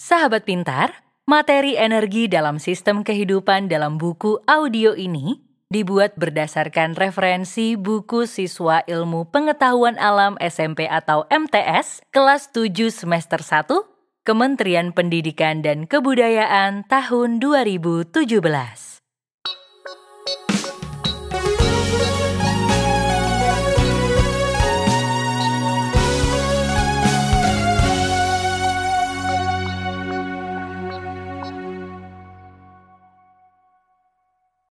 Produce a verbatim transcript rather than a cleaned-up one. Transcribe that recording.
Sahabat pintar, materi energi dalam sistem kehidupan dalam buku audio ini dibuat berdasarkan referensi buku siswa Ilmu Pengetahuan Alam S M P atau M T S kelas tujuh semester satu, Kementerian Pendidikan dan Kebudayaan tahun dua ribu tujuh belas.